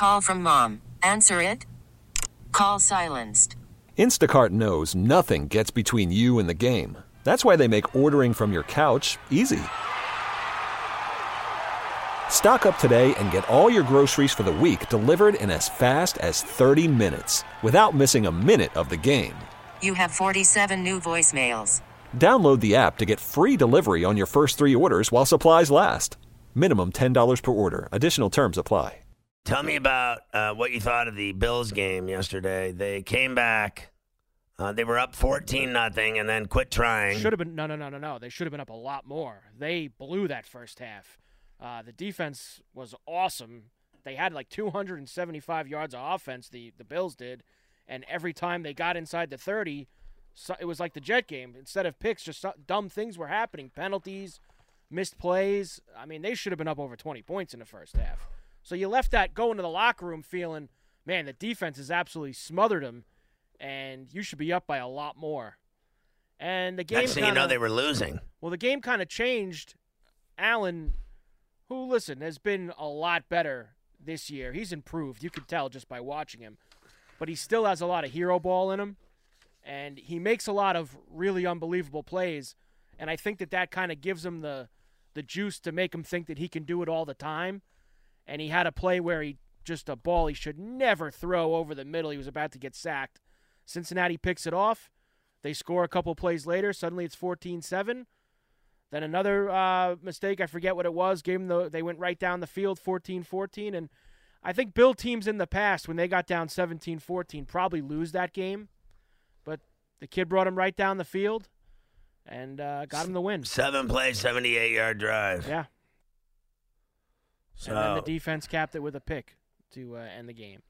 Call from mom. Answer it. Call silenced. Instacart knows nothing gets between you and the game. That's why they make ordering from your couch easy. Stock up today and get all your groceries for the week delivered in as fast as 30 minutes without missing a minute of the game. You have 47 new voicemails. Download the app to get free delivery on your first 3 orders while supplies last. Minimum $10 per order. Additional terms apply. Tell me about what you thought of the Bills game yesterday. They came back. They were up 14-0 and then quit trying. Should have been no. They should have been up a lot more. They blew that first half. The defense was awesome. They had like 275 yards of offense, the Bills did, and every time they got inside the 30, it was like the Jet game. Instead of picks, just dumb things were happening. Penalties, missed plays. I mean, they should have been up over 20 points in the first half. So you left that going to the locker room feeling, man, the defense has absolutely smothered them, and you should be up by a lot more. And the game they were losing. Well, the game kind of changed. Allen, who, listen, has been a lot better this year. He's improved. You could tell just by watching him. But he still has a lot of hero ball in him, and he makes a lot of really unbelievable plays. And I think that kind of gives him the juice to make him think that he can do it all the time. And he had a play where just a ball he should never throw over the middle. He was about to get sacked. Cincinnati picks it off. They score a couple plays later. Suddenly it's 14-7. Then another mistake, I forget what it was, they went right down the field, 14-14. And I think Bill teams in the past, when they got down 17-14, probably lose that game. But the kid brought him right down the field and got him the win. 7-play, 78-yard drive. Yeah. So, and then the defense capped it with a pick to end the game.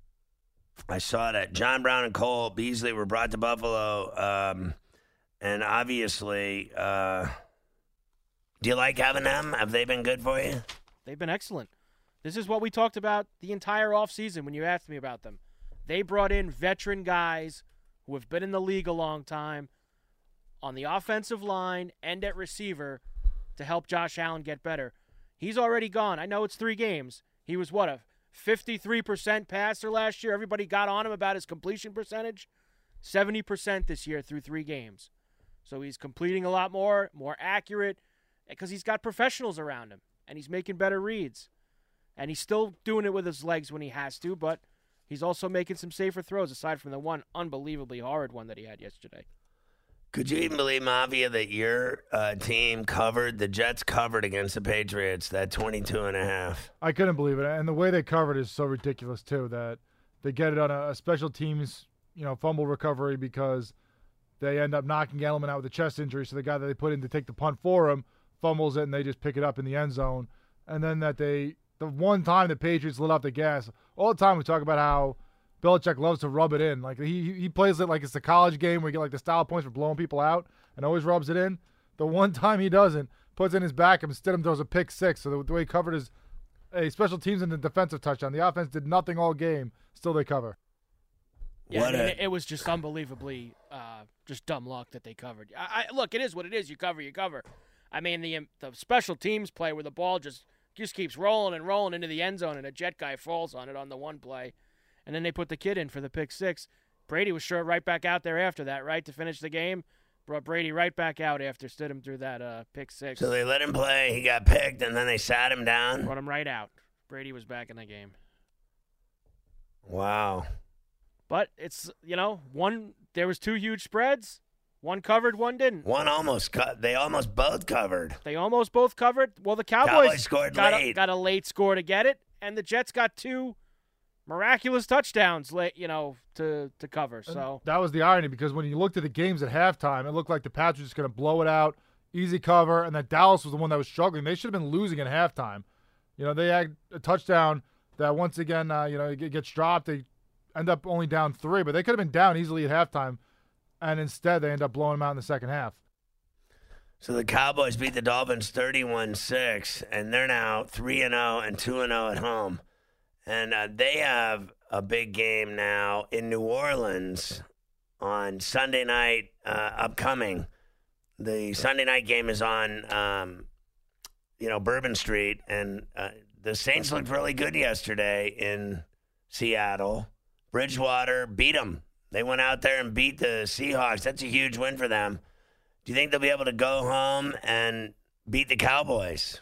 I saw that John Brown and Cole Beasley were brought to Buffalo. And obviously, do you like having them? Have they been good for you? They've been excellent. This is what we talked about the entire offseason when you asked me about them. They brought in veteran guys who have been in the league a long time on the offensive line and at receiver to help Josh Allen get better. He's already gone. I know it's 3 games. He was, a 53% passer last year? Everybody got on him about his completion percentage. 70% this year through 3 games. So he's completing a lot more accurate, because he's got professionals around him, and he's making better reads. And he's still doing it with his legs when he has to, but he's also making some safer throws, aside from the one unbelievably horrid one that he had yesterday. Could you even believe, Mafia, that your team the Jets covered against the Patriots, that 22.5? I couldn't believe it. And the way they covered is so ridiculous, too, that they get it on a special teams, fumble recovery, because they end up knocking Edelman out with a chest injury. So the guy that they put in to take the punt for him fumbles it, and they just pick it up in the end zone. And then the one time the Patriots lit up the gas, all the time we talk about how Belichick loves to rub it in. Like he plays it like it's a college game where you get like the style points for blowing people out and always rubs it in. The one time he doesn't, puts in his back and Stidham throws a pick 6. So the way he covered is a special teams and the defensive touchdown. The offense did nothing all game. Still they cover. Yeah, it was just unbelievably just dumb luck that they covered. Look, it is what it is. You cover. I mean, the special teams play where the ball just keeps rolling and rolling into the end zone, and a Jet guy falls on it on the one play. And then they put the kid in for the pick 6. Brady was sure right back out there after that, right, to finish the game. Brought Brady right back out after Stidham threw that pick 6. So they let him play. He got picked, and then they sat him down. Brought him right out. Brady was back in the game. Wow. But it's, there was 2 huge spreads. One covered, one didn't. One almost they almost both covered. They almost both covered. Well, the Cowboys scored late. Got a late score to get it, and the Jets got 2 miraculous touchdowns late, to cover. So that was the irony, because when you looked at the games at halftime, it looked like the Pats were just going to blow it out, easy cover, and that Dallas was the one that was struggling. They should have been losing at halftime. They had a touchdown that once again, it gets dropped. They end up only down 3, but they could have been down easily at halftime, and instead they end up blowing them out in the second half. So the Cowboys beat the Dolphins 31-6, and they're now 3-0 and 2-0 at home. And they have a big game now in New Orleans on Sunday night upcoming. The Sunday night game is on, Bourbon Street, and the Saints looked really good yesterday in Seattle. Bridgewater beat them. They went out there and beat the Seahawks. That's a huge win for them. Do you think they'll be able to go home and beat the Cowboys?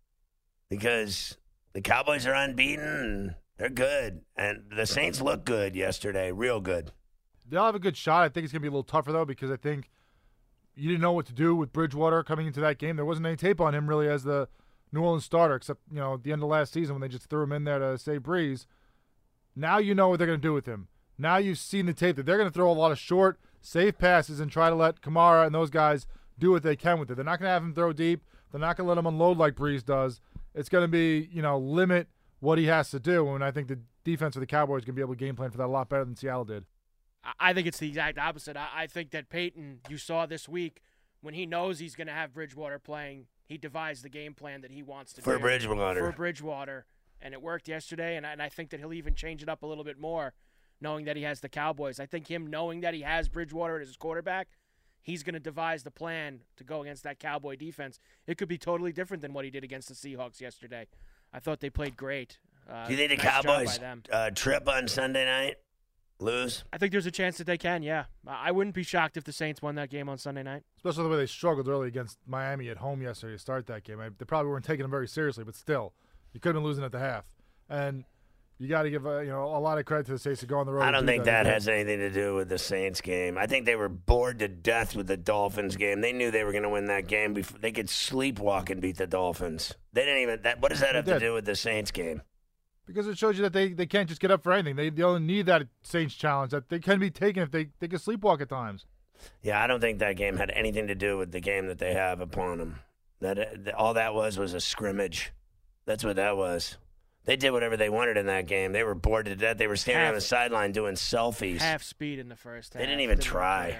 Because the Cowboys are unbeaten and they're good. And the Saints look good yesterday, real good. They'll have a good shot. I think it's going to be a little tougher, though, because I think you didn't know what to do with Bridgewater coming into that game. There wasn't any tape on him, really, as the New Orleans starter, except, at the end of last season when they just threw him in there to save Breeze. Now you know what they're going to do with him. Now you've seen the tape that they're going to throw a lot of short, safe passes and try to let Kamara and those guys do what they can with it. They're not going to have him throw deep. They're not going to let him unload like Breeze does. It's going to be, limit what he has to do. And I think the defense of the Cowboys is going to be able to game plan for that a lot better than Seattle did. I think it's the exact opposite. I think that Peyton, you saw this week, when he knows he's going to have Bridgewater playing, he devised the game plan that he wants to do. For Bridgewater. And it worked yesterday, and I think that he'll even change it up a little bit more, knowing that he has the Cowboys. I think him knowing that he has Bridgewater as his quarterback, he's going to devise the plan to go against that Cowboy defense. It could be totally different than what he did against the Seahawks yesterday. I thought they played great. Do you think the Cowboys trip on Sunday night? Lose? I think there's a chance that they can, yeah. I wouldn't be shocked if the Saints won that game on Sunday night. Especially the way they struggled early against Miami at home yesterday to start that game. They probably weren't taking them very seriously, but still, you could have been losing at the half. And you got to give a lot of credit to the Saints to go on the road. I don't think that has anything to do with the Saints game. I think they were bored to death with the Dolphins game. They knew they were going to win that game before they could sleepwalk and beat the Dolphins. They didn't even. What does that have to do with the Saints game? Because it shows you that they can't just get up for anything. They only need that Saints challenge that they can be taken if they can sleepwalk at times. Yeah, I don't think that game had anything to do with the game that they have upon them. All that was a scrimmage. That's what that was. They did whatever they wanted in that game. They were bored to death. They were standing on the sideline doing selfies. Half speed in the first half. They didn't even try.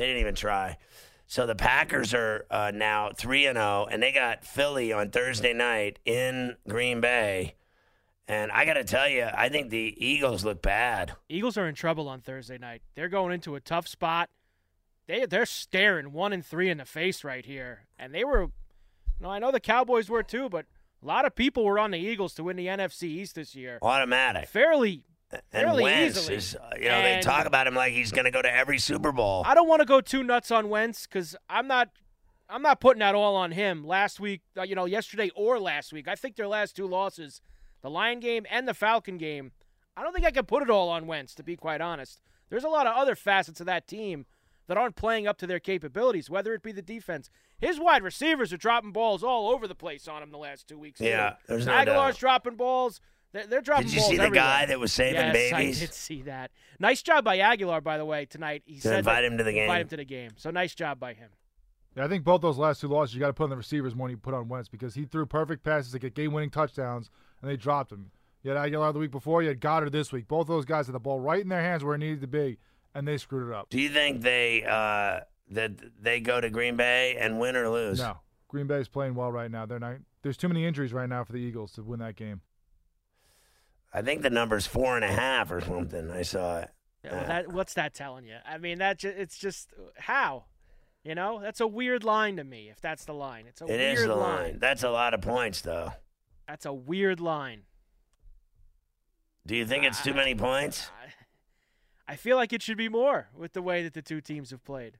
So the Packers are now 3-0, and they got Philly on Thursday night in Green Bay. And I got to tell you, I think the Eagles look bad. Eagles are in trouble on Thursday night. They're going into a tough spot. They're staring 1-3 in the face right here. And they were, I know the Cowboys were too, but a lot of people were on the Eagles to win the NFC East this year. Automatic. Fairly Wentz easily. Is, they talk about him like he's going to go to every Super Bowl. I don't want to go too nuts on Wentz because I'm not putting that all on him. Last week, yesterday or last week, I think their last two losses, the Lion game and the Falcon game, I don't think I can put it all on Wentz, to be quite honest. There's a lot of other facets of that team that aren't playing up to their capabilities, whether it be the defense. His wide receivers are dropping balls all over the place on him the last 2 weeks. Yeah, there's no doubt. Aguilar's dropping balls. They're dropping balls. Did you see the guy that was saving babies? I did see that. Nice job by Aguilar, by the way, tonight. He said invite him to the game. Invite him to the game. So nice job by him. Yeah, I think both those last two losses you got to put on the receivers more than you put on Wentz because he threw perfect passes to get game-winning touchdowns, and they dropped him. You had Aguilar the week before. You had Goddard this week. Both those guys had the ball right in their hands where it needed to be, and they screwed it up. Do you think they go to Green Bay and win or lose? No. Green Bay's playing well right now. There's too many injuries right now for the Eagles to win that game. I think the number's 4.5 or something. I saw it. Yeah, well, what's that telling you? I mean, it's just how? That's a weird line to me, if that's the line. It is the line. That's a lot of points, though. That's a weird line. Do you think it's too many points? I feel like it should be more with the way that the two teams have played.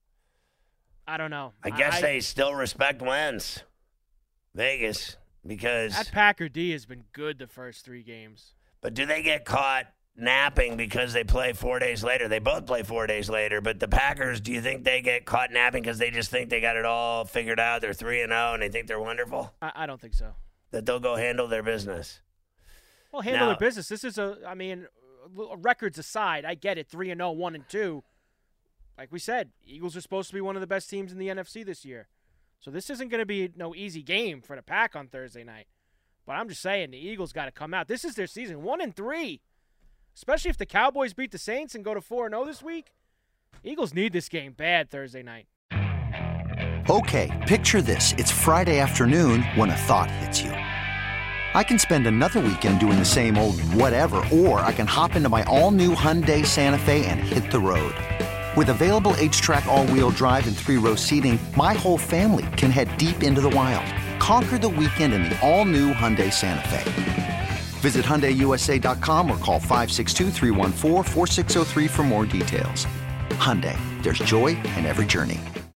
I don't know. I guess they still respect Wentz. Vegas, because that Packer D has been good the first 3 games. But do they get caught napping because they play 4 days later? They both play 4 days later, but the Packers, do you think they get caught napping because they just think they got it all figured out? They're 3-0 and they think they're wonderful? I don't think so. That they'll go handle their business. Well, their business. This is records aside, I get it, 3-0, 1-2. Like we said, Eagles are supposed to be one of the best teams in the NFC this year. So this isn't going to be no easy game for the Pack on Thursday night. But I'm just saying, the Eagles got to come out. This is their season, 1-3. Especially if the Cowboys beat the Saints and go to 4-0 this week. Eagles need this game bad Thursday night. Okay, picture this. It's Friday afternoon when a thought hits you. I can spend another weekend doing the same old whatever, or I can hop into my all-new Hyundai Santa Fe and hit the road. With available H-Track all-wheel drive and 3-row seating, my whole family can head deep into the wild. Conquer the weekend in the all-new Hyundai Santa Fe. Visit HyundaiUSA.com or call 562-314-4603 for more details. Hyundai, there's joy in every journey.